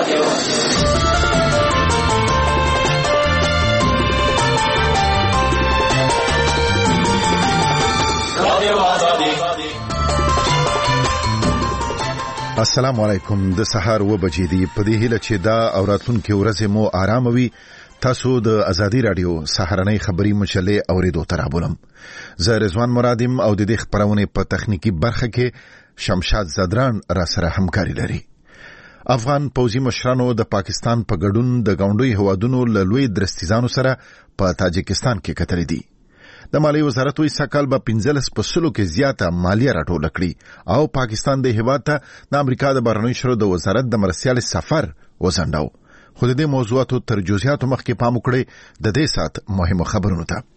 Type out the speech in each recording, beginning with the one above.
السلام علیکم. د سحر و بجې دی په دې هیله چې دا اوراتونکو ورځې مو آرام وي. تاسو د ازادي رادیو سحرنۍ خبری مجلې اوریدو ترابولم. زه رضوان مرادم او د دې خبرونه په تخنیکی برخه کې شمشاد زدران را سره همکاري لري. افغان پوځي مشرانو د پاکستان په ګډون د غونډوي هوادونو له لوی درستیزانو سره په تاجکستان کې کترې دي. د مالی وزارت وی سکهال به 15% کې زیاته مالیه راټول کړي او پاکستان د هیواد ته د امریکا د بهرنیو چارو د وزارت د مرستیال سفر وزنداو. خو د دې موضوعاتو تر جزئیاتو مخکې پام وکړئ د دې سات مهمو خبرونو ته.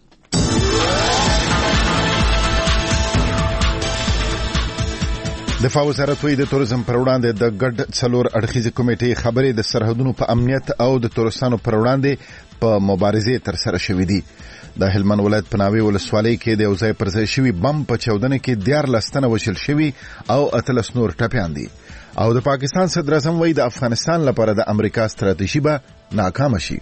دفاع وزارت وی د تورزم پر وړاندې د ګډ څلور اړخیزه کمیټې خبرې د سرحدونو په امنیت او د تورستانو پر وړاندې په مبارزه تر سره شوې دي. د هلمند ولایت په ناوې ولسوالۍ کې د یوځای پر ځای شوی بم په چودنه کې 14 تنه وشل شوی او 13 نور ټپيان دي. او د پاکستان صدر اعظم وی د افغانستان لپاره د امریکا ستراتیژي به ناکام شي.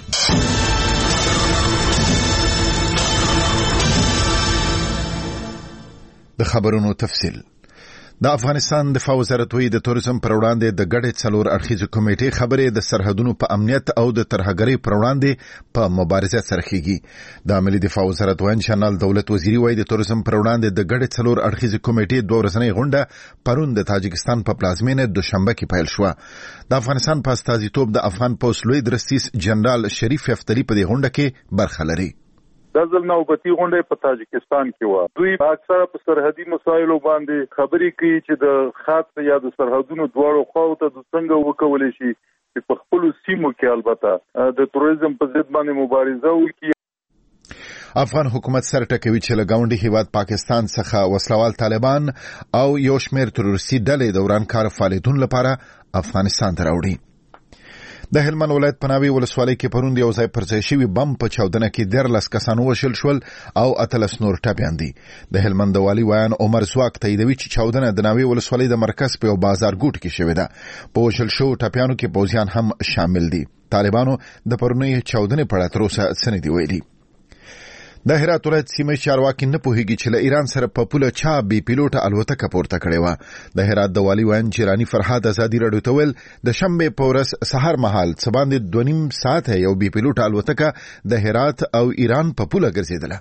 د خبرونو تفصیل. د افغانستان دفاع وزارت وی د تورزم پر وړاندې د ګډې څلور اړخیزه کمیټې خبرې د سرحدونو په امنیت او د ترهګرۍ پر وړاندې په مبارزه سرخیږي. د ملي دفاع وزارت وین شنال دولت وزیری وی د تورزم پر وړاندې د ګډې څلور اړخیزه کمیټې دوه ورځنۍ غونډه پرون د تاجکستان په پلازمینه دوشنبه کې پیل شو. د افغانستان په استازیتوب د افغان پولیس لوی درستیز جنرال شریف افتری په دې غونډه کې برخه لري. دزل نوبتی غونډه په تاجکستان کې و. دوی اکثره په سرحدي مسایلو باندې خبرې کوي چې د خاص یا د سرحدونو دواړو خواو ته څنګه وکولای شي چې په خپل سیمو کې البته د تروریزم په ضد باندې مبارزه وکړي. افغان حکومت سره ټکوي چې لګاونډي هیواد پاکستان څخه وسلوال طالبان او یو شمېر تروریستي ډلې دوران کار فعالیتونو لپاره افغانستان ته راوړي. د هلمند ولایت په ناوې ولسوالۍ کې پروند یو ځای پر ځای شوی بم په چودنه کې 14 کسان وشل شول او 13 نور ټپيان دي. د هلمند والي ویان عمر زواک تاییدوي چې چودنه د ناوې ولسوالۍ د مرکز په بازار ګوټ کې شوې ده. په وشل شو ټپيانو کې پوځیان هم شامل دي. طالبانو د پرونی چودنې په اړه تر اوسه څه نه دی ویلي. د هرات ولایت سیمه چارواکي نه پوهیږي چې له ایران سره په پوله چا بي پیلوټه الوتکه پورته کړې و. د هرات د والي وان چیرانی فرحات ازادي رادیو ته ویل د شنبه په ورځ سحر مهال څه باندې 2.5 ساعت یو بي پیلوټه الوتکه د هرات او ایران په پوله ګرځیدله.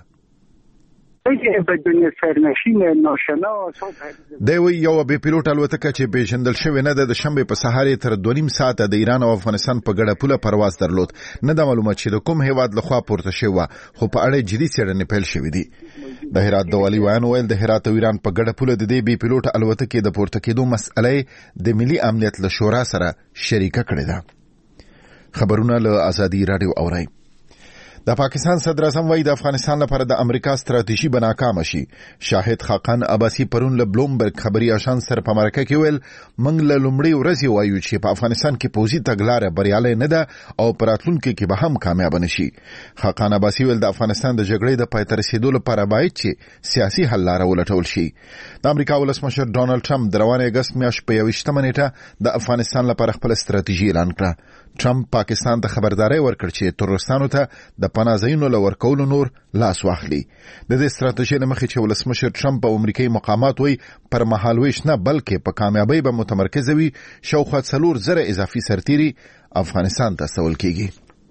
دوی یو بي پیلوټ الوتکه چې پیژندل شوی نه د شنبه په سحر تر 2.5 ساعت د ایران او افغانستان په ګډه پوله پرواز درلود. نه د معلومات چې د کوم هیواد لخوا پورته شوی خو په اړه جدي څېړنې پیل شوې دي. د هرات د والي ویان ویل د هرات او ایران په ګډه پوله د دې بي پیلوټ الوتکې د پورته کېدو مسئله د ملي امنیت له شورا سره شریکه کړې ده. خبرونه له ازادي رادیو اورئ. د پاکستان صدر اعظم وی د افغانستان لپاره د امریکا ستراتیژي به ناکام شي. شاهد خاقان عباسی پرون له بلومبرګ خبري آشان سره په مرکه کې ویل موږ له لومړی ورځې وایو چې په افغانستان کې پوځي تګلارې بریالي نه ده او پراتلونکو کې به هم کامیاب نشي. خاقان عباسی ویل د افغانستان د جګړې د پای ته رسیدو لپاره باید چې سیاسي حل لاره ولټول شي. د امریکا ولسمشر ډونالد ټرمپ د روانې اگست میاشتې په 21 نیټه د افغانستان لپاره خپل ستراتیژي اعلان کړه. ټرمپ پاکستان ته خبرداري ورکړ چې ترورستانو ته د پناه ځایونو لورکولو نور لاس واخلي. د دې ستراتیژۍ لمخې چې ولسمشر ټرمپ په امریکایي مقامات وی پر مهالويش نه بلکې په کامیابی به متمرکز وي. شاوخوا 4,000 اضافي سرتیري افغانستان ته استول کیږي.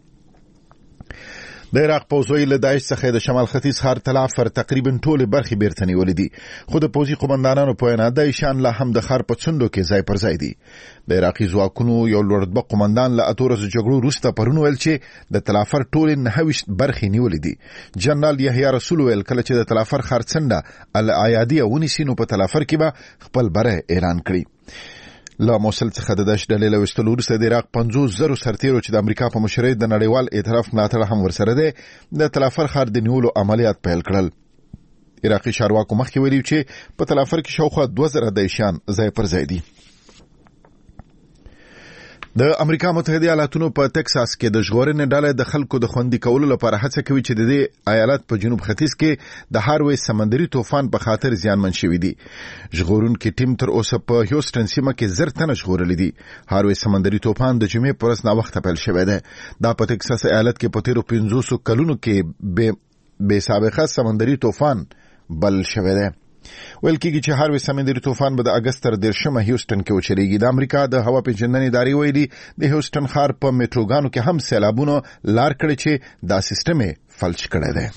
د عراق پوځوي له داعش څخه د شمال ختیځ ښار تلعفر تقریبا ټول برخې بیرته نیولې دي. خو د پوځي قومندانانو په وینا د شان لا هم د ښار په څنډو کې ځای پر ځای دي. د عراقي ځواکونو یو لوړرتبه قومندان له اتورز جګړو وروسته پرون ویل چې د تلعفر ټول 29 برخې نیولې دي. جنرال یحیی رسول ویل کله چې د تلعفر ښار څنډه العیادیه ونیسي نو په تلعفر کې به خپل بره اعلان کړي. لا موصل څخه د داعش ډلې له وستلو وروسته د عراق 50,000 سرتیرو چې د امریکا په مشرۍ د نړیوال ائتلاف ملاتړ هم ورسره ده د تلعفر ښار د نیولو عملیات پیل کړل. عراقي چارواکو مخکې ویلي چې په تلعفر کې شاوخوا 2000 داعشیان ځای پر ځای دي. د امریکا متحده ایالاتونو په ټکساس کې د ژغورنې ډلې د خلکو د خوندي کولو لپاره هڅه کوي چې د دې ایالت په جنوب ختیځ کې د هاروي سمندري طوفان په خاطر زیانمن شوی دي. ژغورونکو ټیم تر اوسه په هیوستن سیمه کې زر تنه ژغورل دي. هاروي سمندري طوفان د جمعې پر ورځ نا وخت پیل شوی دی. دا په ټکساس ایالت کې په تیرو 500 کلونو کې به سابقه سمندري طوفان بل شوی دی. ویل کېږي چې هاروي سمندري طوفان به د اگست تر 10 هیوستن کې وچریږي. د امریکا د هوا پیژندنې ادارې ویلي د هیوستن ښار په میټروګانو کې هم سیلابونو لار کړی چې دا سیستم فلج کړی دی.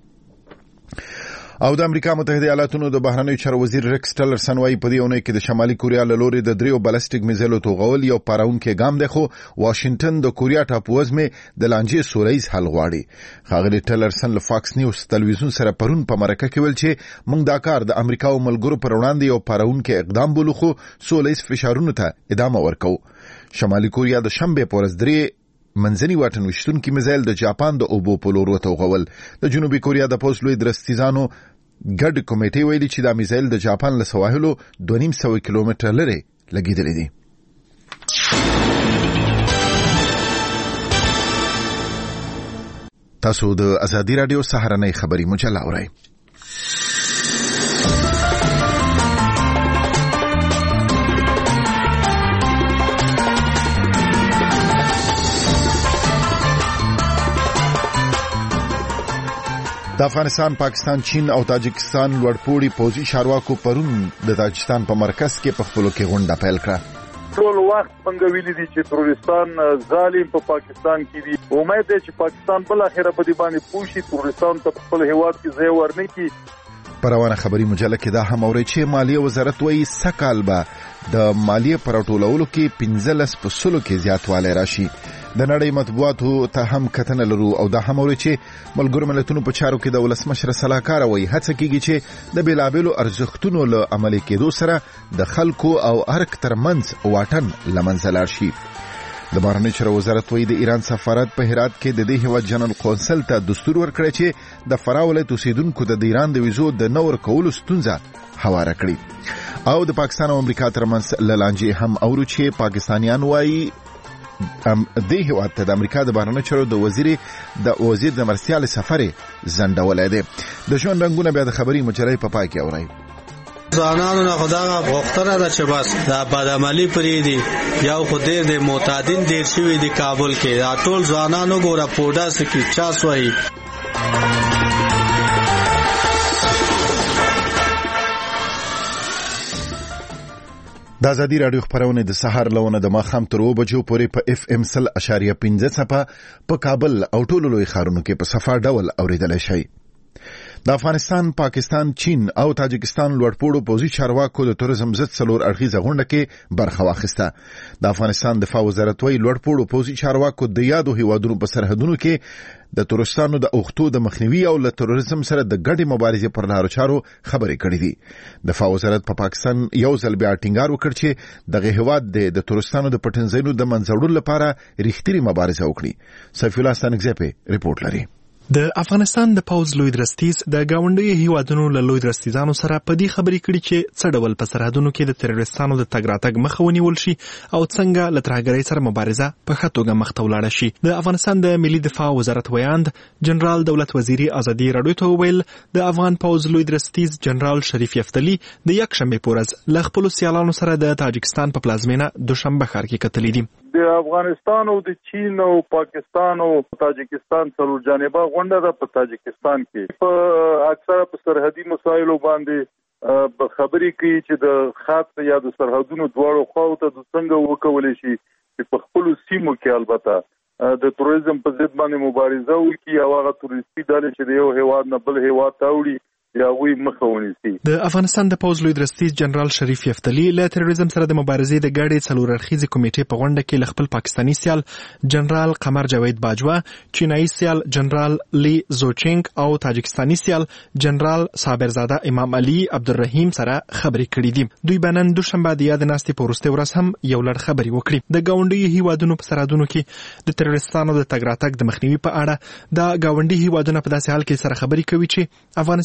او د امریکا متحده ایالاتونو د بهرنیو چارو وزیر ریکس ټلرسن وايي په دې اونۍ کې د شمالي کوریا له لوري د 3 بالستیک میزایلو توغول یو پاراونکي ګام دی، خو واشنگټن د کوریا ټاپووزمې د لانجې سولهییز حل غواړي. ښاغلي ټلرسن له فاکس نیوز تلویزیون سره پرون په مرکه کې ویل چې موږ دا کار د امریکا او ملګرو پر وړاندې یو پاراونکي اقدام بولو، خو سولهییز فشارونو ته ادامه ورکو. شمالي کوریا د شنبه په ورځ 3 منځني واټن وشتونکي میزایل د جاپان د اوبو په لور وتوغول. د جنوبي کوریا د پوز لوی درستیزانو ګډ کمیټې ویلي چې دا میزایل د جاپان له سواحلو 250 کیلومتره لرې لګیدلې دي. تاسو د ازادي رادیو سهارنۍ خبری مجله اورئ. د افغانستان، پاکستان، چین او تاجکستان لوړپوړي پوځي چارواکو پرون د تاجکستان په مرکز کې په خپلو کې غونډه پیل کړه. ټول وخت څنګه ویلي دي چې ترورستان ظالم په پاکستان کې دي. امید ده چې پاکستان بل اخره په دې باندې پوښي ترورستان ته خپل هیواد کې ځای ورنکړي. په روانه خبري مجله کې دا هم اوري چې مالیه وزارت وايي سکهال به د مالیه پر ټولولو کې 15% کې زیاتوالی راشي. د نړۍ مطبوعاتو ته هم کتنه لرو او دا هم اوري چې ملګرو ملتونو په چارو کې د ولسمشر صلاحکار وایي هڅه کیږي چې د بیلابېلو ارزښتونو له عملي کېدو سره د خلکو او ارګ ترمنځ واټن له منځه لاړ شي. د بهرنیو چارو وزارت وایي د ایران سفارت په هرات کې د دې هیواد جنرال قونسل ته دستور ورکړی چې د فراه ولایت اوسیدونکو د ایران د ویزو د نه ورکولو ستونزه هواره کړي. او د پاکستان او امریکا ترمنځ له لانجې هم اورو چې پاکستانیان وایي د هیواد ته د امریکا د بهرنیو چارو د وزیر د مرستیال سفر زندولای دی. د ژوند رنگونه بیا د خبري مجلې په پای کې اورئ. ځوانانو نه خدای غوښتنه ده چې بس دا بدعملي پرې دي یو خو د معتادین ډیر شوی دی کابل کې. دا ټول ځوانانو ګوره پوډا سکی چا سوي. د ازادي رادیو خبرونه د سحر لونه د ماخام تر 2 بجو پورې په FM 0.15 صفه په کابل او ټولو لوی ښارونو کې په صفه ډول اوریدل شي. د افغانستان، پاکستان، چین او تاجکستان لوړپوړو پوځي چارواکو د تورزم ضد څلور اړخیزه غونډه کې برخه واخیسته. د افغانستان دفاع وزارت وايي لوړپوړو پوځي چارواکو د یادو هیوادونو په سرحدونو کې د تورستانو د اوختو د مخنیوي او له تروریزم سره د ګډې مبارزې پر لارو چارو خبرې کړې دي. دفاع وزارت په پاکستان یو ځل بیا ټینګار وکړ چې دغه هیواد د تورستانو د پټنځایونو د منځوړلو لپاره ریښتینې مبارزه وکړي. سیف الله ستانکزی ریپورت لري. د افغانستان د پوز لوی درستیز د گاونډي هیوادونو له لوی درستیزانو سره په دې خبرې کړي چې څه ډول په سرحدونو کې د تروریستانو د تګ راتګ مخه ونیول شي او څنګه له ترهګرۍ سره مبارزه په ښه توګه مخ ته ولاړه شي. د افغانستان د ملي دفاع وزارت ویاند جنرال دولت وزیری ازادي رادیو ته ویل د افغان پوز لوی درستیز جنرال شریف یفتلی د یکشنبه په ورځ له خپل سیالانو سره د تاجکستان په پلازمینه دوشنبه ښار کې کتلې دي. د افغانستان او د چین او پاکستان او تاجکستان څلور جانبه غونډه ده په تاجکستان کې په اکثره په سرحدي مسایلو باندې خبرې کوي چې د خاص یا د سرحدونو دواړو خواو ته څنګه وکولای شي چې په خپل سیمو کې البته د تروریزم په ضد باندې مبارزه وکړي او هغه تروریستي ډلې چې د یو هیواد نه بل هیواد ته وړي یا وی مخاوني سي. د افغانستان د پوز لوی درستیز جنرال شریف یفتلی له تروریزم سره د مبارزې د ګډې څلور اړخیزې کمیټې په غونډه کې خپل پاکستانی سیال جنرال قمر جاوید باجوا، چینایي سیال جنرال لی زوچینګ او تاجکستانی سیال جنرال صابرزاده امام علي عبدالرحیم سره خبرې کړې دي. دوی بنن دوشنبه د یاد ناستې په وروستي ورځ هم یو لړ خبرې وکړي. د ګاونډي هیوادونو په سرحدونو کې د تروریستانو د تګ راتګ د مخنیوي په اړه د ګاونډي هیوادونو په داسې حال کې سره خبرې کوي چې افغانستان تر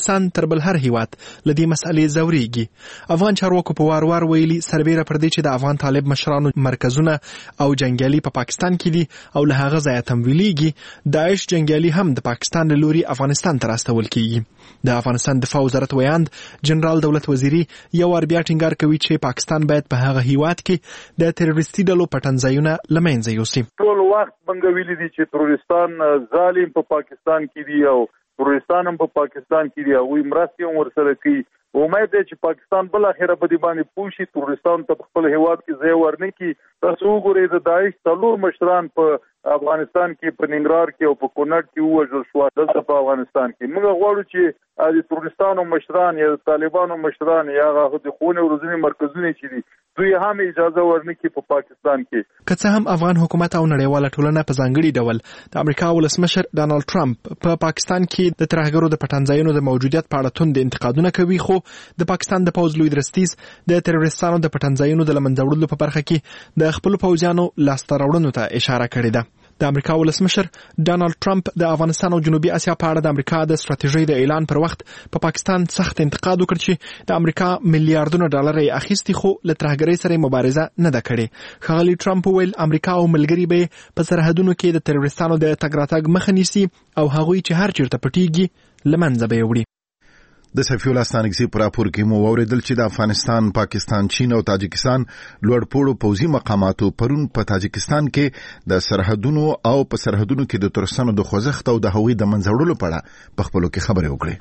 تر بل هر هیواد لدی مسئلې زوريږي. افغان چارواکو په وار ویلي سربېره پر دې چې د افغان طالب مشرانو مرکزونه او جنگیالي په پاکستان کې دي او له هغه ځایه تمویلېږي، داعش جنگیالي هم د پاکستان له لوري افغانستان ته راستول کیږي. د افغانستان دفاع وزارت ویاند جنرال دولت وزیری یو ور بیا ټینګار کوي چې پاکستان باید په هغه هیواد کې د تروریستي ډلو پټنځایونه لمنځه یوسي. ټول وخت څنګه ویلي دي چې تروریستان ظالم په پاکستان کې دي او تروریستان هم په پاکستان کې دي او مرستې هم ورسره کوي. امید ده چې پاکستان بل اخره په دې باندې پوښي تروریستان ته خپل هیواد کې ځای ورنه کی. تاسو وګورئ د داعش څلور مشران په افغانستان کې په ننګرهار کې او په کونړ کې وژل شو. دلته په افغانستان کې موږ غواړو چې د تروریستانو مشران یا د طالبانو مشران یا هغه د خونه ورځنی مرکزونه چې دي دوی هم اجازه ورنکي په پاکستان کې. که څه هم افغان حکومت او نړیواله ټولنه په ځانګړي ډول د امریکا ولسمشر ډانلډ ټرمپ په پاکستان کې د ترهګرو د پټنځایونو د موجودیت په اړه توند انتقادونه کوي، خو د پاکستان د پوځ لوی درستیز د تروریستانو د پټنځایونو د لمنځه وړلو په برخه کې د خپل پوځیانو لاسته راوړنو ته اشاره کړې ده. د امریکا ولسمشر ډانلډ ټرمپ د افغانستان او جنوبي اسیا په اړه د امریکا د ستراتیژۍ د اعلان پر وخت په پاکستان سخت انتقاد وکړ چې د امریکا میلیارډونه ډالر یې اخیستي خو له ترهګرۍ سره مبارزه نه ده کړې. ښاغلي ټرمپ وویل امریکا او ملګري به په سرحدونو کې د تروریستانو د تګ راتګ مخه نیسي او هغوی چې هر چیرته پټیږي لمنځه به یې وړي. د سفیر الله ستانکزي پر راپور کې مو اوریدل چې د افغانستان، پاکستان، چین او تاجکستان لوړپوړو پوځي مقاماتو پرون په تاجکستان کې د سرحدونو او په سرحدونو کې د ترسانو د خوځښت او د هوی د منځوړلو په اړه په خپلو کې خبرې وکړې.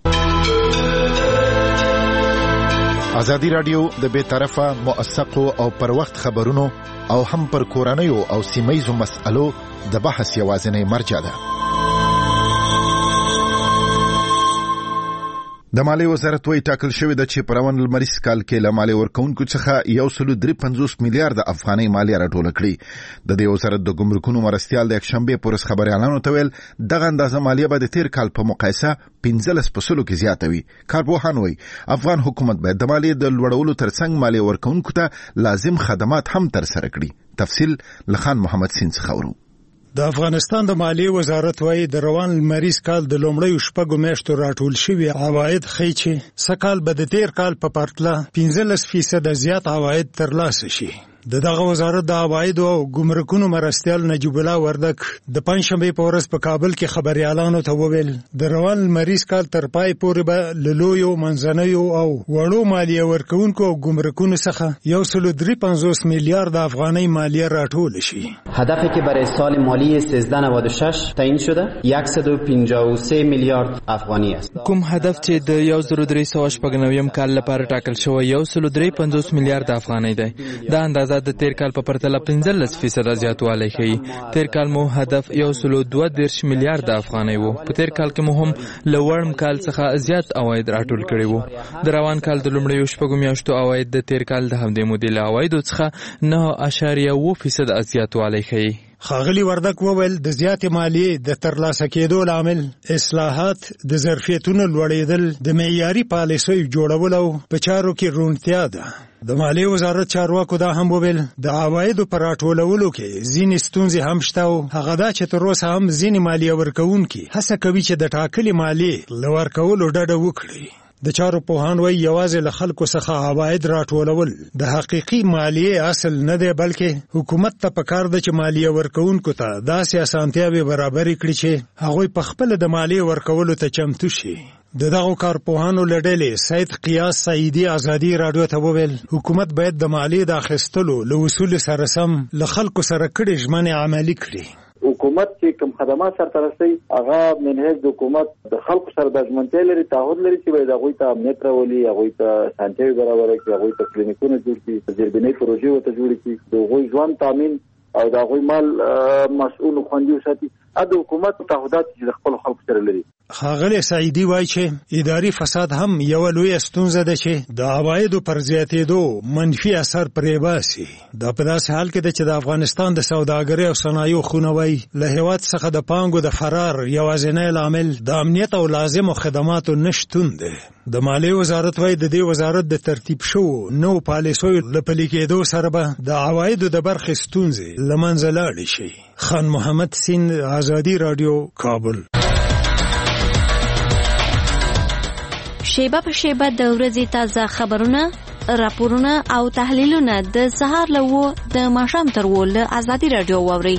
ازادي رادیو د بے طرفه، موثقو او پر وخت خبرونو او هم پر کورنیو او سیمه‌یزو مسألو د بحث یوازینی مرجع ده. د مالیې وزارت وايي ټاکل شوی د چې په روان لمریز کال کې له مالیې ورکوونکو څخه 1.53 میلیارډ افغانۍ مالیه راټوله کړې. د دې وزارت د ګمرکونو مرستیال د یکشنبه پر ورځ خبريالانو ته ویل دغه اندازه مالیه به د تیر کال په مقایسه 15% کې زیاته وي. کارپوهان وايي افغان حکومت باید د مالیې د لوړولو ترڅنګ مالیه ورکوونکو ته لازم خدمات هم تر سره کړي. تفصیل لخان محمد سین څخه ورو. د افغانستان د مالیې وزارت وايي د روان لمریز کال د لومړیو شپږو میاشتو راټول شوي عواید ښیي چې سږ کال به د تیر کال په پرتله 15% زیات عواید ترلاسه شي. دغه وزارت د عواید او ګمرکونو مرستیال نجیب الله وردک د پنځشنبه په ورځ په کابل کې خبريالانو ته وویل د روان لمریز کال تر پای پورې به لویو منځنیو او وړو مالیه ورکوونکو او ګمرکونو څخه 1.53 میلیارد افغانۍ مالیه راټول شي. هدفی که برای سال مالی 1396 تعیین شده 153 میلیارد افغانی است. کوم هدف چې د 1396 کال لپاره ټاکل شوی 153 میلیارد افغانۍ دی. دا اندازه د تیر کال په پرتله 15% زیاتوالی ښیي. تیر کال مو هدف 1.22 میلیارد افغانۍ وو. په تیر کال کې مو هم له وړم کال څخه زیات عواید راټول کړي وو. د روان کال د لومړیو شپږو میاشتو عواید د تیر کال د همدې مودې له عوایدو څخه 9.7% زیاتوالی ښیي. ښاغلي وردک وویل د زیاتې مالیې د ترلاسه کېدو لامل اصلاحات، د ظرفیتونو لوړېدل، د معیاري پالیسیو جوړول او په چارو کې روڼتیا ده. د مالیې وزارت چارواکو دا هم وویل د عوایدو په راټولولو کې ځینې ستونزې هم شته او هغه دا چې تر اوسه هم ځینې مالیه ورکوونکي هڅه کوي چې د ټاکلې مالیې له ورکولو ډډه وکړي. د چارو پوهان وايي یوازې له خلکو څخه عواید راټولول د حقیقي مالیې اصل نه دی، بلکې حکومت ته پکار ده چې مالیه ورکوونکو ته داسې اسانتیاوې برابرې کړي چې هغوی په خپل د مالیې ورکولو ته چمتو شي. دغه کارپوهانو له ډلې سید قیاس سعیدي ازادي رادیو ته وویل حکومت باید د مالیې د اخیستلو له اصول سره سم له خلکو سره کړي ژمنې عملي کړي. حکومت چې کوم خدمات سره رسي هغه منهج د حکومت د خلکو سره د ژمنتیا لري، تعهد لري چې باید هغوی ته امنیت راولي، هغوی ته سانتي برابر کړي، هغوی ته کلینیکونه جوړ کړي، زیربنای پروژې ورته جوړ کړي، د هغوی ژوند تامین او د هغوی مال مسؤل خوندي وساتي. د حکومت تعهدات چې خپل خلکو سره لري. ښاغلی سعیدي وایي چې اداري فساد هم یوه لویه ستونزه ده چې د عوایدو پر زیاتېدو منفي اثر پرې باسي. دا په داسې حال کې ده چې د افغانستان د سوداګرۍ او صنایعو خونه وایي له هېواد څخه د پانګو د فرار یوازینی لامل د امنیت او لازمو خدماتو نشتون دی. د مالیې وزارت وایي د دې وزارت د ترتیب شوو نوو پالیسیو له پلي کېدو سره به د عوایدو د برخې ستونزې له منځه لاړې شي. خان محمد سین، آزادي رادیو، کابل. شیبه په شیبه د ورځې تازه خبرونه، راپورونه او تحلیلونه د سهار له 9 د ماښام تر 10 له ازادي راډیو واورئ.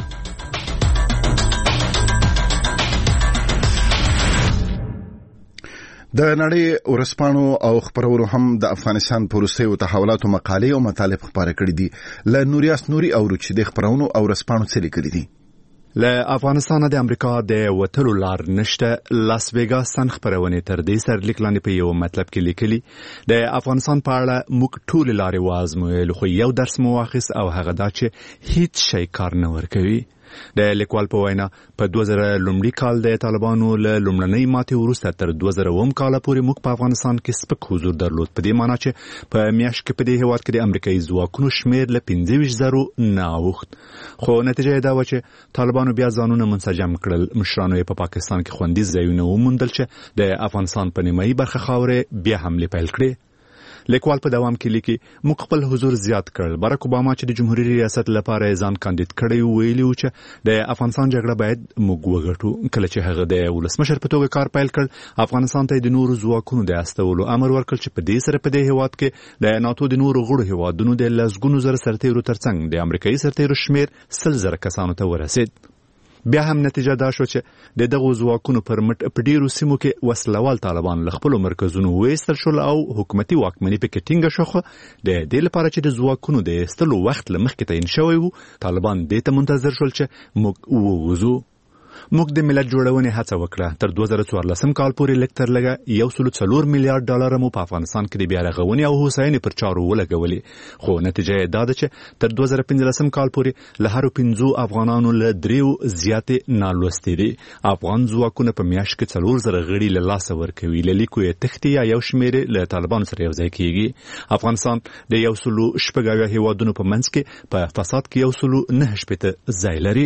د نړۍ ورځپاڼو او خبرونو هم د افغانستان په وروستیو تحولاتو مقالې او مطالب خبره کړې دي. له نوریاس نوري او چې د خبرونو او ورځپاڼو څه لیکلي دي. له افغانستان د امریکا د وټلو لار نشته. لاس ویګاس سن خبرونه تر دې سر لیکلانې په یو مطلب کې لیکلي د افغانستان په اړه موږ ټول لارې وازمویل خو یو درس مو واخیست او هغه دا چې هیڅ شی کار نه ورکوي. د لیکوال په وینا په 2000 لومړي کال د طالبانو له لومړنۍ ماتې وروسته تر 2009 کال پورې موږ په افغانستان کې سپک حضور درلود. په دې معنی چې په میاشت کې په دې هیواد کې د امریکایي ځواکونو شمیر له 25,000 نه اوښت. خو نتیجه دا و چې طالبانو بیا ځانونه منسجم کړل. مشرانو یې په پاکستان کې خوندي ځایونه وموندل چې د افغانستان په نیمایي برخه خاورې بیا حمله پیل کړې. لیکوال په دوام کې لیکي موږ خپل حضور زیات کړل. باراک اوباما چې د جمهوریت ریاست لپاره ځان کاندید کړی ویلی و چې د افغانستان جګړه باید موږ وګټو. کله چې هغه د ولسمشر په توګه کار پیل کړ افغانستان ته د نورو ځواکونو د استولو امر ورکړ چې په دې سره په دې هیواد کې د ناتو د نورو غړو هیوادونو د لسګونو زره سرتیرو ترڅنګ د امریکایي سرتیرو شمیر 100,000 کسانو ته ورسید. بیا هم نتیجه دا شو چې د دغو ځواکونو پر مټ په ډیرو سیمو کې وسلوال طالبان له خپلو مرکزونو وایستل شول او حکومتي واکمني پکې ټینګه شوه. د دې لپاره چې د ځواکونو د ایستلو وخت له مخکې تعین شوی و طالبان دې ته منتظر شول چې موږ ووځو. موږ د ملت جوړونې هڅه وکړه. تر 2014 کال پورې لکتر لګه 1.4 میلیارډ ډالر مو په افغانستان کې د بیا رغونې او هوساینې پر چارو ولګولې. خو نتیجه یې دا ده چې تر 2015 کال پورې له هر 5 افغانانو له 3 زیاتې نالوستي دي. افغان ځواکونه په میاشت کې 4,000 غړي له لاسه ورکوي. له لیکو یې تختی یا یو شمېر له طالبانو سره یو ځای کیږي. افغانستان د 1.8 هیوادونو په منځ کې په فساد کې 1.9 ځای لري.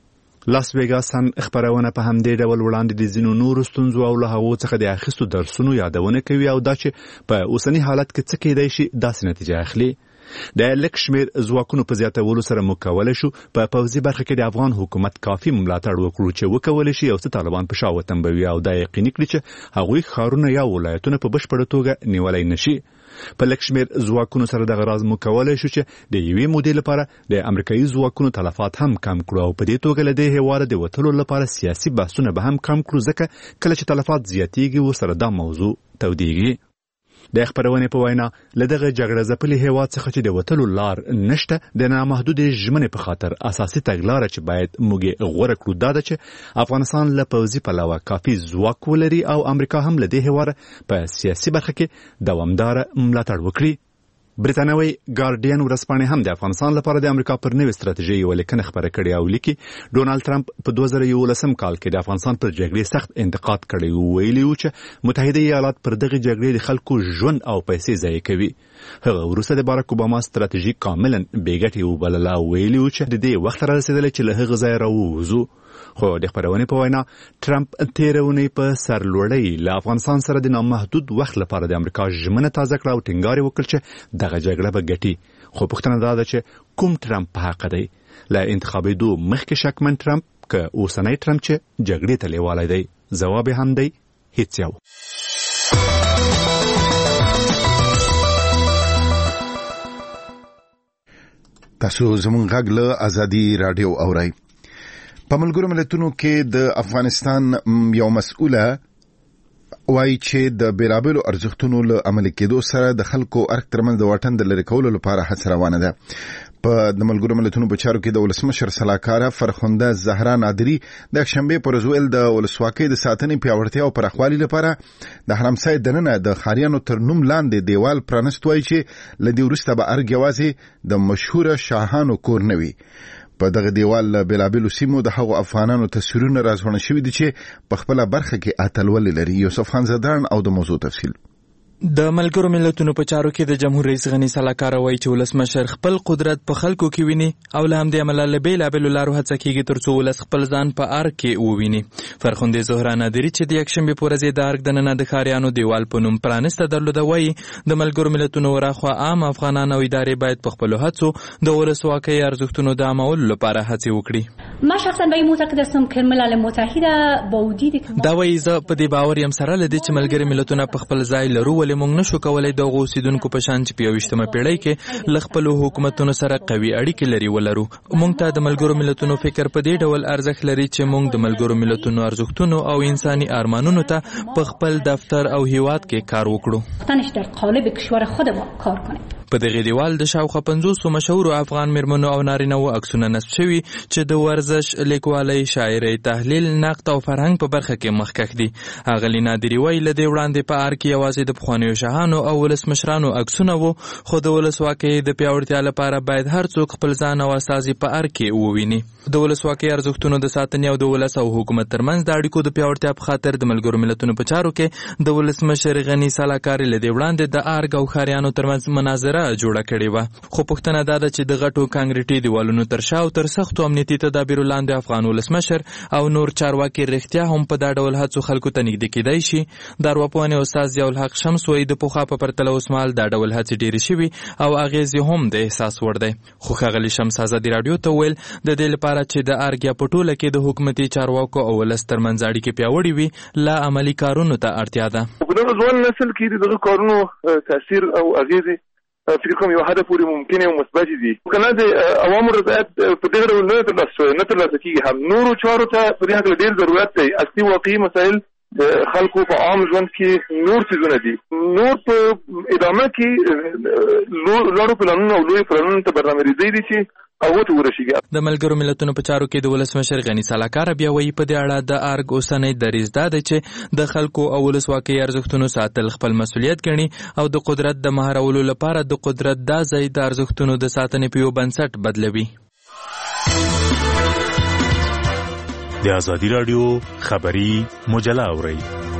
لاس ویګاس سن خبرونه په همدې ډول وړاندې د ځینو نورو ستونزو او له هغو څخه د اخیستو درسونو یادونه کوي او دا چې په اوسني حالت کې څه کېدای شي داسې نتیجه اخلي. د لک شمیر ځواکونو په زیاتولو سره موږ کولی شو په پوځي برخه کې د افغان حکومت کافي ملاتړ وکړو چې وکولی شي یو څه طالبان په شا وتنبوي او دا یقیني کړي چې هغوی ښارونه یا ولایتونه په بشپړه توګه نیولی نشي. په لک شمیر ځواکونو سره دغه راز موږ کولی شو چې د یوې مودې لپاره د امریکایي ځواکونو تلفات هم کم کړو او په دې توګه له دې هیواده د وتلو لپاره سیاسي بحثونه به هم کم کړو ځکه کله چې تلفات زیاتیږي ورسره دا موضوع تودیږي. د خبرونې په وینا له دغه جګړه ځپلي هیواد څخه چې د وتلو لار نشته د نامحدود ژمنې په خاطر اساسي تګلاره چې باید موږ غوره کړو دا ده چې افغانستان له پوځي پلوه کافي ځواک ولري او امریکا هم له دې هیواده په سیاسي برخه کې دوامداره ملاتړ وکړي. بریتانوي ګارډین ورځپاڼې هم د افغانستان لپاره د امریکا پر نوې ستراتیژي یو لیکنه خبره کړې او لیکي ډونالد ټرمپ په 2011 کال کې د افغانستان پر جګړې سخت انتقاد کړی او ویلي و چې متحده ایالات پر دغه جګړې د خلکو ژوند او پیسې ضایع کوي. هغه وروسته د باراک اوباما ستراتیژي کاملا بېګټې وبلله او ویلي و چې د دې وخت را رسېدلی چې له هغه ځایه راووځو. خو د خبرونې په وینا ټرمپ تېره اونۍ په سرلوړۍ له افغانستان سره د نامحدود وخت لپاره د امریکا ژمنه تازه کړه او ټینګار یې وکړ چې دغه جګړه به ګټي. خو پوښتنه دا ده چې کوم ټرمپ په حق دی؟ له انتخابېدو مخکې شکمن ټرمپ که اوسنی ټرمپ چې جګړې ته لیوالی دی؟ ځواب یې هم دی هیڅ یو. تاسو زموږ غږ له ازادي راډیو اورئ. په ملګرو ملتونو کې د افغانستان یو مسؤله وایي چې د بیلابیلو ارزښتونو له عملي کېدو سره د خلکو ارګ ترمنځ د واټن د لرې کولو لپاره هڅه روانه ده. په د ملګرو ملتونو په چارو کې د ولسمشر سلاکاره فرخنده زهرا نادری د شنبه پر ورځ ویل د ولسواکۍ د ساتنې پیاوړتیا او پراخوالي لپاره د حرمسای دننه د خاریانو تر نوم لاندې دیوال پرانست وایي چې لدی ورسته به ارګ یوازې د مشهور شاهانو کور نه وي. په دغه دیوال بیلابیلو سیمو د هغو افغانانو تصویرونه راځوړل شوي دي چې په خپل برخه کې اتلولي لري. یوسف خان زدان او د موضوع تفصیل. د ملګرو ملتونو په چارو کې د جمهور رئیس غنی سلاکاره وایي چې ولسمشر خپل قدرت په خلکو کې ویني او له همدې امله له بیلابیلو لارو هڅه کیږي ترڅو ولس خپل ځان په ارګ کې وویني. فرخنده زهرا نادری چې د یکشنبې په ورځ د ارګ دننه د خاریانو دیوال په نوم پرانسته درلوده وایي د ملګرو ملتونو وراخوا عام افغانان او ادارې باید په خپلو هڅو د ولسواکۍ ارزښتونو د عامولو لپاره هڅې وکړي. من شخصا به این معتقد هستم که ملل متحده با وجودی که دا وایي زه په دې باور یم سره لدی چې ملګری ملتونه په خپل ځای لرو ولې موږ نشو کولای د اوسیدونکو په شان چې په 21مه پیړۍ کې ل خپل حکومتونو سره قوي اړیکې لري ولرو. موږ ته د ملګرو ملتونو فکر په دې ډول ارزښت لري چې موږ د ملګرو ملتونو ارزښتونو او انساني ارمانونو ته په خپل دفتر او هیواد کې کار وکړو. تنش در قالب کشور خود ما کار کنیم. په دغه دیوال د شاوخوا 50 مشهور افغان میرمنو او نارینه‌و عکسونه نصب شوي چې د ورزش، لیکوالۍ، شاعرۍ، تحلیل، نقد او فرهنګ په برخه کې مخکښ دي. اغلی نادری وایي له دې وړاندې په ار کې یوازې د پخوانیو شاهانو او ولسمشرانو عکسونه وو، خو د ولسواکۍ د پیاوړتیا لپاره باید هر څوک خپل ځان او استازي په ار کې وویني. د ولسواکۍ ارزښتونو د ساتنې او د ولس او حکومت ترمنځ د اړیکو د پیاوړتیا په خاطر د ملګرو ملتونو په چارو کې د ولسمشر غني سلاکاري له دې وړاندې د ارګ او خاریانو ترمنځ مناظره جوړه کړې وه. خو پوښتنه دا ده چې د غټو کانکریټي دیوالونو تر شا او تر سختو امنیتي تدابیرو لاندې افغان ولسمشر او نور چارواکي رښتیا هم په دا ډول هڅو خلکو ته نږدې کېدای شي. د ارواپوهنې استاد ضیاءالحق شمس وایي د پخوا په پرتله اوس مهال دا ډول هڅې ډېرې شوي او اغېزې هم د احساس وړ دی. خو ښاغلي شمس ازادي راډیو ته وویل د دې لپاره چې د ارګ یا په ټوله کې د حکومتي چارواکو او ولس ترمنځ اړیکې پیاوړې وي لا عملي کارونو ته اړتیا ده. په دغه ځوان نسل کې دغه کارونو تاثیر او اغېزې فکر کوم یو حد پورې ممکنه او مثبت دي. کله د عوامو رضایت په دغه ډول نه ترلاسه کیږي. هم نورو چارو ته په دې حق ډېر ضرورت دی. اصلي واقعي مسایل د خلکو په عام ژوند کې نور څیزونه دي. نور په ادامه کې لوړو پلانونو او لوی پلانونو ته برنامه‌ریزي دي چې د ملګرو ملتونو په چارو کې د ولسمشر غني سلاکار بیا وایي په دې اړه د ارګ اوسنۍ دریځ دا دی چې د خلکو او ولسواکۍ ارزښتونو ساتل خپل مسؤلیت ګڼي او د قدرت د مهارولو لپاره د قدرت دا ځای د ارزښتونو د ساتنې په یو بنسټ بدلوي. د ازادي راډیو خبري مجله اورئ.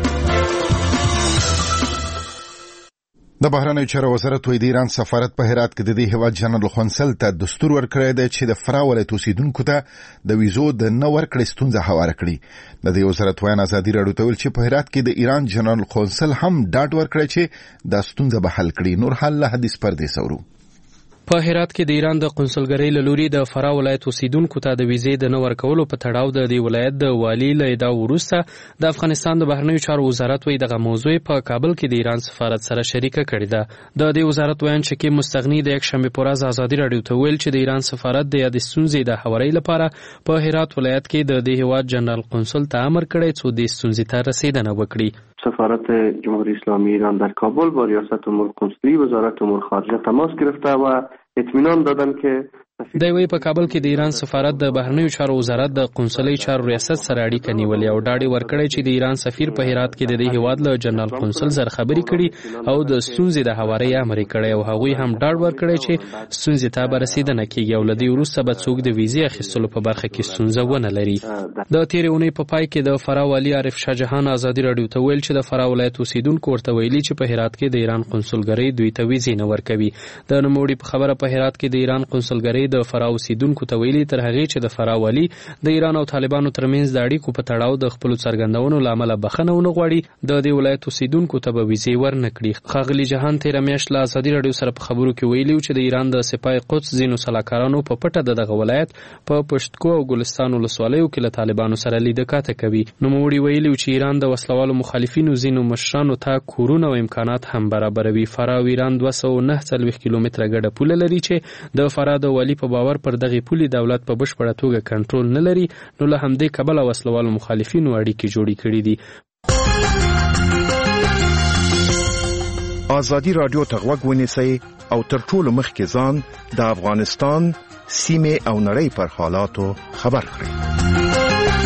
د بهرنیو چارو وزارت د ایران سفارت په هرات کې د دې هیواد جنرال قونسل ته دستور ورکړی دی چې د فراه ولایت اوسیدونکو ته د ویزو د نه ورکړې ستونزه هواره کړي. د دې وزارت ویان ازادي راډیو ته ویل چې په هرات کې د ایران جنرال قونسل هم ډاډ ورکړی چې دا ستونزه به حل کړي. نور حل له حدیث پردې سورو. په هرات کې د ایران د قونسلګرۍ له لوري د فراه ولایت اوسیدونکو ته د ویزې د نه ورکولو په تړاو د دې ولایت د والي له ادعا وروسته د افغانستان د بهرنیو چارو وزارت وایي دغه موضوع په کابل کې د ایران سفارت سره شریکه کړې ده. د دې وزارت ویان شکیب مستغني د یکشنبه په ورځ ازادي راډیو ته ویل چې د ایران سفارت د یادې ستونزې د هوارۍ لپاره په هرات ولایت کې د دې هیواد جنرال قونسل ته امر کړی څو د ستونزې ته رسیدنه وکړي. سفارت جمهوری اسلامی ایران در کابل با ریاست امور کنسولی وزارت امور خارجه تماس گرفته و اطمینان دادن که د وی په کابل کې د ایران سفارت د بهرنیو چارو وزارت د قونسلۍ چارو ریاست سره اړیکه نیولې او ډاډ ورکړی چې د ایران سفیر په هرات کې د دې هیواد له جنرال قونسل سره خبرې کړي او د ستونزې د هوارۍ امر کړی او هغوی هم ډاډ ورکړی چې ستونزې ته به رسیدنه کیږي او له دې وروسته به څوک د ویزې اخیستلو په برخه کې ستونزه ونه لري. د تیرې اونۍ په پای کې د فراه والي عارف شاه جهان ازادي راډیو ته ویل چې د فراه ولایت اوسیدونکو ورته ویلي چې په هرات کې د ایران قونسلګرۍ دوی ته ویزې نه ورکوي. د نوموړي په خبره په هرات کې د ایران قونسلګرۍ د فراه اوسیدونکو ته ویلي تر هغې چې د فراه والي د ایران او طالبانو ترمنځ د اړیکو په تړاو د خپلو څرګندونو له امله بخښنه ونه غواړي د دې ولایت اوسیدونکو ته به ویزې ورنه کړي. ښاغلي جهان تېره میاشت له ازادي راډیو سره په خبرو کې ویلي چې د ایران د سپاه قدس ځینو سلاکارانو په پټه دغه ولایت په پشتکو او ګلستان ولسوالیو کې له طالبانو سره لیده کاته کوي. نوموړي ویلي چې ایران د وسلوالو مخالفینو ځینو مشرانو ته کورونه او امکانات هم برابروي. فراه او ایران 249 کیلومتره ګډه پوله لري چې د فراه د والي په باور پر دغه پولې دولت په بشپړه توګه کنټرول نه لري، نو له همدې کبله وسلوالو مخالفینو اړیکې جوړې کړې دي. ازادي راډیو ته غوږ ونیسئ او تر ټولو مخکې ځان د افغانستان سیمې او نړۍ پر حالاتو خبر کړئ.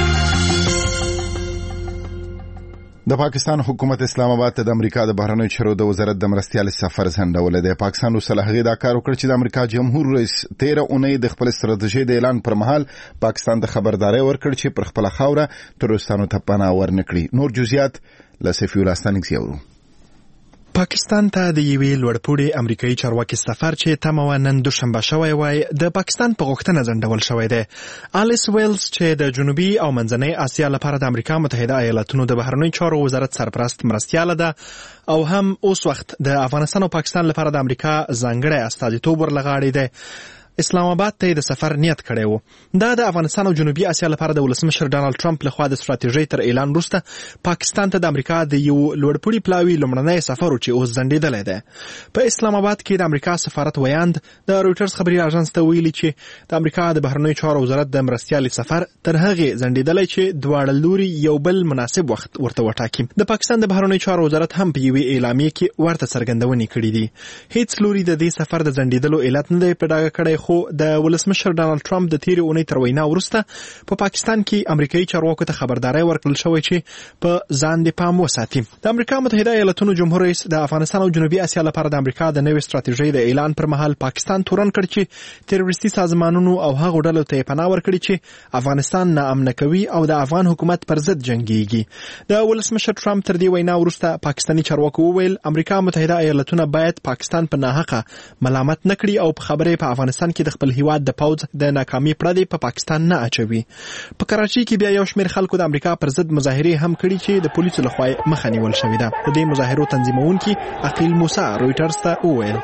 د پاکستان حکومت اسلام آباد ته د امریکا د بهرنیو چارو د وزارت د مرستیال سفر ځنډولې ده. پاکستان وسله هغه دا کار وکړ چې د امریکا جمهور رئیس 13 اونۍ د خپل ستراتیژي د اعلان پر مهال پاکستان د خبرداري ورکړ چې پر خپل خاوره تروریستانو ته پناه ورنکړي. نور جزئیات له سفیر لاستانګ سیورو. پاکستان ته د یوې لوړپوړي امریکایي چارواکي سفر چې تمه نن دوشنبه شوی وای د پاکستان په غوښتنه ځنډول شوی دی. الیس ویلز چې د جنوبي او منځنۍ اسیا لپاره د امریکا متحده ایالاتونو د بهرنیو چارو وزارت سرپرست مرستیاله ده او هم اوس وخت د افغانستان او پاکستان لپاره د امریکا ځانګړی استازیتوب ورلغاړی دی، اسلام آباد ته د سفر نیت کړی و. دا د افغانستان او جنوبي اسیا لپاره د ولسمشر ډانلډ ټرمپ لخوا د ستراتیژۍ تر اعلان وروسته پاکستان ته د امریکا د یو لوړپوړي پلاوي لومړنی سفر و چې اوس ځنډېدلی دی. په اسلام آباد کې د امریکا سفارت ویاند د رویټرز خبري اژانس ته ویلي چې د امریکا د بهرنیو چارو وزارت د مرستیالي سفر تر هغې ځنډېدلی چې دواړه لوري یو بل مناسب وخت ورته وټاکي. د پاکستان د بهرنیو چارو وزارت هم په یوې اعلامیې کې ورته څرګندونې کړي دي. هیڅ لوري د دې سفر د ځنډېدلو علت نه دی په ډاګه کړی، خو د ولسمشر ډانلډ ټرمپ د تیرې اونۍ تر وینا وروسته په پاکستان کې امریکایي چارواکو ته خبرداری ورکړل شوی چې په ځان د پام وساتي. د امریکا متحده ایالاتونو جمهور رئیس د افغانستان او جنوبي اسیا لپاره د امریکا د نوې ستراتیژۍ د اعلان پر مهال پاکستان تورن کړ چې تروریستي سازمانونو او هغو ډلو ته پناه ورکړي چې افغانستان ناامنه کوي او د افغان حکومت پر ضد جنګيږي. د ولسمشر ټرمپ تر دې وینا وروسته پاکستاني چارواکو وویل امریکا متحده ایالاتونه باید پاکستان په ناحقه ملامت نکړي او په خبره په افغانستان کې د خپل هیواد د پوځ د ناکامي پړه په پاکستان نه اچوي. په کراچۍ کې بیا یو شمېر خلکو د امریکا پر ضد مظاهرې هم کړي چې د پولیسو لخوا مخه نیول شوې ده. د دې مظاهرو تنظیمونکي عقیل موسی رویټرز ته وویل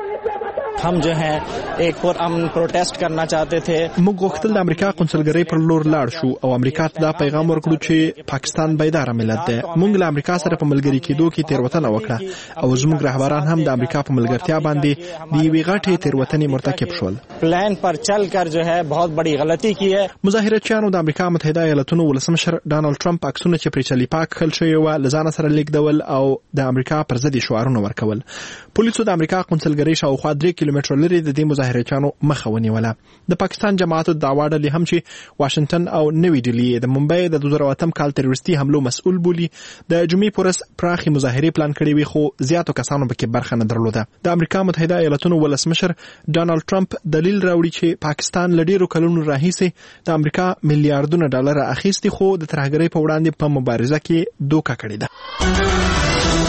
हम जो है एक पुरअमन प्रोटेस्ट करना चाहते थे. موږ غوښتل د امریکا قونسلګرۍ پر لور لاړ شو او امریکا ته دا پیغام ورکړو چې پاکستان بیدار ملت دی. موږ له امریکا سره په ملګری کېدو کې تیروتنه وکړه او زموږ رهبران هم د امریکا په ملګرتیا باندې د یوې غټې تیروتنې مرتکب شول. پلان پر چل کر جو ہے بہت بڑی غلطی کی ہے. مظاهرچیانو د امریکا متحده ایالاتونو ولسمشر ډانلډ ټرمپ عکسونه چې پرې چلی پاک خل شوی و لزان سره لیکدول او د امریکا پر ضد شعارونه ورکول. پولیسو د امریکا قونسلګرۍ شاوخوا 3 کیلومتره لري د مظاهرچیانو مخه ونیوله. د پاکستان جماعت دعوا ډلې هم چې واشنگټن او نوې ډیلي د ممبئی د 2008 کال تروریستي حملو مسؤل بولي د جمعې پورس پراخي مظاهرې پلان کړې وي، خو زیاتو کسانو پکې برخه نه درلوده. د امریکا متحده ایالاتونو ولسمشر ډانلډ ټرمپ دلیل راوړي چې پاکستان له ډیرو کلونو راهیسې د امریکا میلیارډونه ډالر اخیستي، خو د ترهګرۍ په وړاندې په مبارزه کې دوکه کړې ده.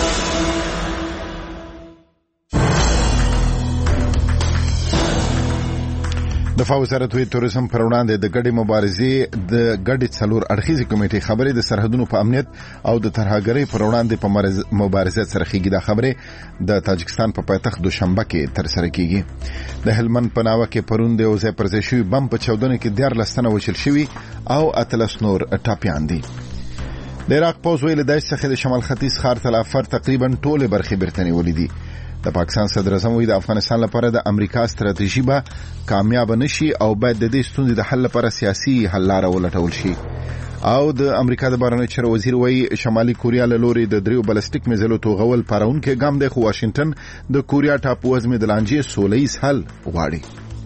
دفاع وزارت وی توریزم پر وړاندې د ګډې مبارزې د ګډې څلور اړخیزې کمیټې خبرې د سرحدونو په امنیت او د ترهګرۍ پر وړاندې په مبارزه سره خېږي. دا خبرې د تاجکستان په پایتخت دوشنبه کې ترسره کیږي. د هلمند په ناوه کې پرون د یو ځای پر ځای شوي بم په چاودنه کې 14 تنه وژل شوي او 13 نور ټاپیان دي. د عراق پوځ ویل د داعش څخه د شمال ختیځ ښار تل افر تقریبا ټول برخې بیرته نیولې دي. د پاکستان صدر اعظم وی د افغانستان لپاره د امریکا ستراتیژي به کامیاب نشي او باید د دې ستونزې د حل لپاره سیاسي حل لاره ولټول شي. او د امریکا د بهرنیو چارو وزیر وی شمالي کوریا له لوري د 3 بالستیک میزایلو توغول پارونکي ګام دی، خو واشنگټن د کوریا ټاپو وزمې د لانجې سولهییز حل غواړي.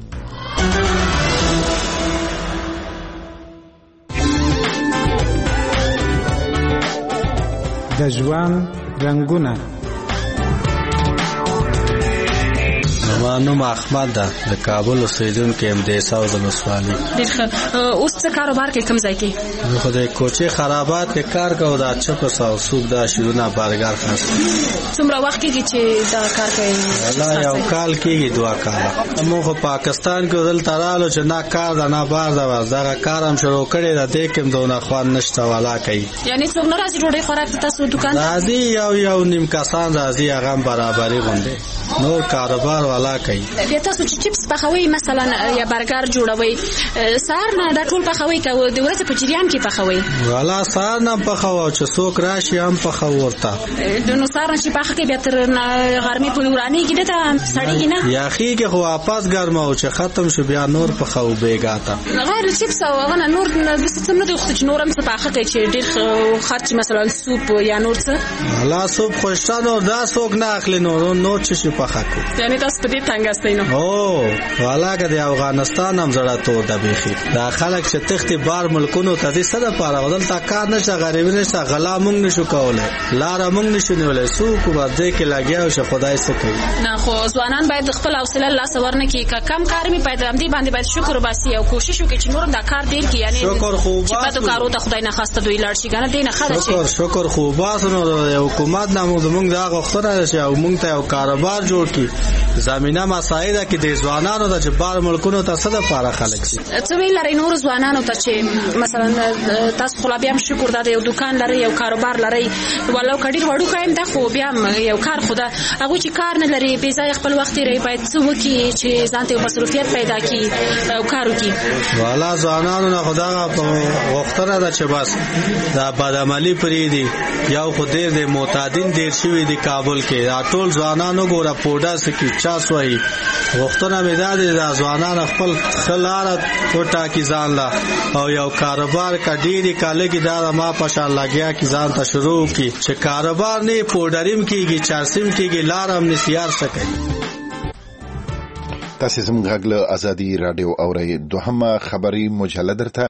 د ژوند رنگونه نوم احمد ده، د کابل اوسیدونکی یم، د ساوث ولسوالۍ. اوس څه کاروبار کې کوم ځای کې؟ زه خو د کوچې خرابات کې کار کوم، دا چپس او سوپ دا شیونه برګر خاص. څومره وخت کېږي چې دا کار کوي؟ والله یو کال کېږي، 2 کال. موږ خو پاکستان کې دلته رالو چې نه کار ده نه بار ده، دغه کار هم شروع کړی ده، دې کې هم دونه خوند نشته والا کوي. یعنی څوک نه راځي ډوډۍ خوراک ته تاسو دکان؟ راځي یو نیم کسان راځي، هغه هم برابري غوندې، نور کاروبار والا کوي. بیا تاسو چې چپس پخوي مثلا یا برګر جوړوي، سهار نه دا ټول پخوي که د ورځې په جریان کې پخوي؟ والا سهار نه پخوو، چې څوک راشي هم پخو ورته. نو سهار نه چې پخه کې بیا تر غرمې پورې ورانېږي، دته سړېږي نه؟ یخېږي خو واپس ګرمه او چې ختم شو بیا نور پخو بیګا ته. غیر چپس او هغه نه نور څه نه دی وخت چې نور هم څه پخه کوي چې ډېر خرچ مثلا سوپ یا نور څه؟ والا سوپ خو شته، نور دا څوک نه اخلي، نور څه شي پخه کوي. یعنې تاسو په دې تنګ استئ نو؟ والا که د افغانستان هم زړه تور ده بیخي. دا خلک چې تختی بار ملکونو ته دې څه دپاره دلته کار نشته، غریبي نشته، غلا موږ نشو کولی، لاره موږ نشو نیولی، څوک به دې کې لګیا وي چې خدای څه کوي. نه خو ځوانان باید خپل حوصله له لاسه ورنکړي، که کم کار مې باید همدې باندې باید شکر وباسي او کوشش وکړي چې نور هم دا کار ډېر کړي، یعنې شکر خو چې بدو کارو ته خدای نخواسته دوی لاړ شي، که نه دې نه ښه ده چې شکر خو وباسو. نو د حکومت نه زموږ دا غوښتنه ده چې موږ ته یو کاروبار جوړ کړي، زمينه مساعده کې د ځوانانو د جبار ملکونو ته څه د پاره خلک شي څه ویل لري نور ځوانانو ته چې مثلا تاسو خو بیا هم شکر دا یو دکان لري یو کاروبار لري ولو کډیر وړو کایم دا خو بیا یو کار خدا هغه چې کار نه لري به ځای خپل وخت لري باید څه وکړي چې ځان ته مصروفیت پیدا کړي او کار وکړي والا ځوانانو نه خدا وختره دا چې بس دا بادامالي پری دي یو خو ډیر د معتادین ډیر شوی دی کابل کې دا ټول ځوانانو ګوره پوډا سکی چا سوی وختونه مداد د ځوانانو خپل خلارت کوټا کی ځان لا او یو کاروبار کا ډیری کاله کې دا ما پښه لګیا کی ځان ته شروع کی چې کاروبار نه پوډریم کیږي چارسیم کیږي لارم نسیار سکے تاسو زموږ غږ له ازادي رادیو اورئ دوهمه خبری مجله درته